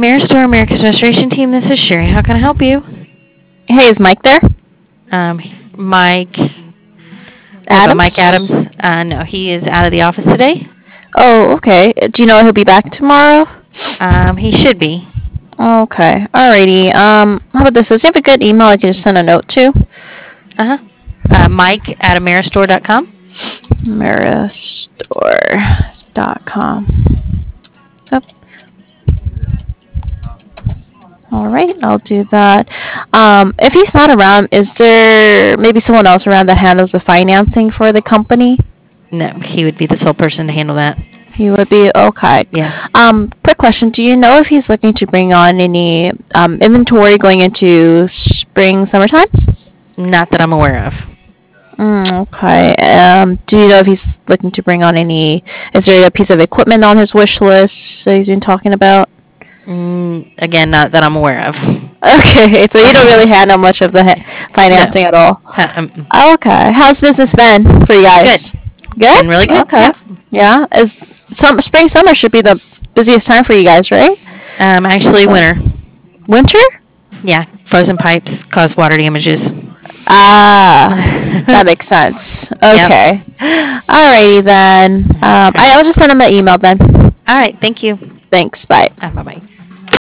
Ameristore America's Restoration Team. This is Sherry. How can I help you? Hey, is Mike there? Mike Adams? Mike Adams. No, he is out of the office today. Oh, okay. Do you know he'll be back tomorrow? He should be. Okay. Alrighty. How about this? Does he have a good email I can just send a note to? Mike at Ameristore.com. Ameristore.com. Yep. Alright, I'll do that. If he's not around, is there maybe someone else around that handles the financing for the company? No, he would be the sole person to handle that. He would be okay. Yeah. Quick question: do you know if he's looking to bring on any inventory going into spring, summertime? Not that I'm aware of. Okay. Do you know if he's looking to bring on any? Is there a piece of equipment on his wish list that he's been talking about? Again, not that I'm aware of. Okay, so you don't really handle much of the financing at all. Okay. How's business been for you guys? Good. Been really good. Okay. Yeah. Spring, summer should be the busiest time for you guys, right? Actually, winter. Winter? Yeah, frozen pipes cause water damages. That makes sense. Okay. Yep. Alrighty then. I'll just send him an email then. All right. Thank you. Thanks. Bye. Bye-bye.